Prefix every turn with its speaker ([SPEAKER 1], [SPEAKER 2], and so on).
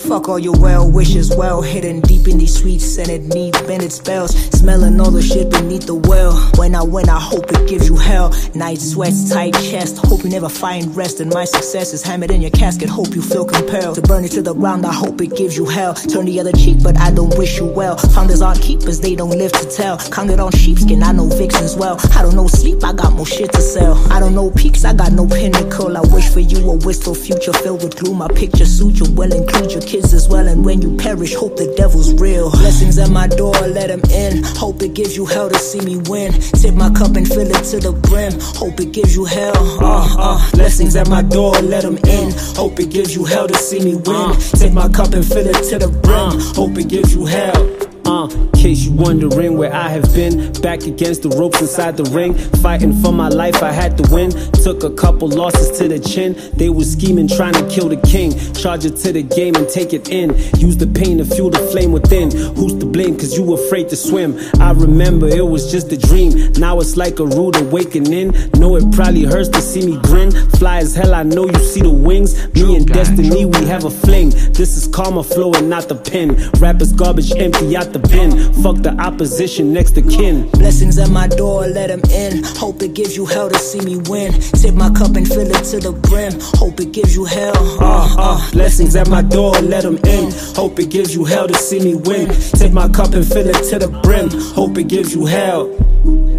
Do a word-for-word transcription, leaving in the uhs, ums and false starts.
[SPEAKER 1] Fuck all your well wishes, well hidden deep in these sweet scented neat bended spells. Smelling all the shit beneath the well. When I win, I hope it gives you hell. Night sweats, tight chest. Hope you never find rest. And my success is hammered in your casket. Hope you feel compelled to burn it to the ground. I hope it gives you hell. Turn the other cheek, but I don't wish you well. Founders aren't keepers, they don't live to tell. Counted on sheepskin, I know vixens well. I don't know sleep, I got more shit to sell. I don't know peaks, I got no pinnacle. I wish for you a wistful future filled with gloom. My picture suit you well, include your kids as well. And when you perish, hope the devil's real. Blessings at my door, let him in. Hope it gives you hell to see me win. Tip my cup and fill it to the brim. Hope it gives you hell. Uh, uh, blessings at my door, let him in. Hope it gives you hell to see me win. Tip my cup and fill it to the brim. Hope it gives you hell.
[SPEAKER 2] Uh, in case you wondering where I have been, back against the ropes inside the ring, fighting for my life, I had to win. Took a couple losses to the chin. They were scheming, trying to kill the king. Charge it to the game and take it in. Use the pain to fuel the flame within. Who's to blame cause you afraid to swim? I remember it was just a dream. Now it's like a rude awakening. Know it probably hurts to see me grin. Fly as hell, I know you see the wings. Me and destiny, we have a fling. This is karma flowing, not the pen. Rappers garbage empty out the bin. Fuck the opposition next to kin.
[SPEAKER 1] Blessings at my door, let him in. Hope it gives you hell to see me win. Tip my cup and fill it to the brim. Hope it gives you hell.
[SPEAKER 2] Uh, uh, blessings at my door, let him in. Hope it gives you hell to see me win. Tip my cup and fill it to the brim. Hope it gives you hell.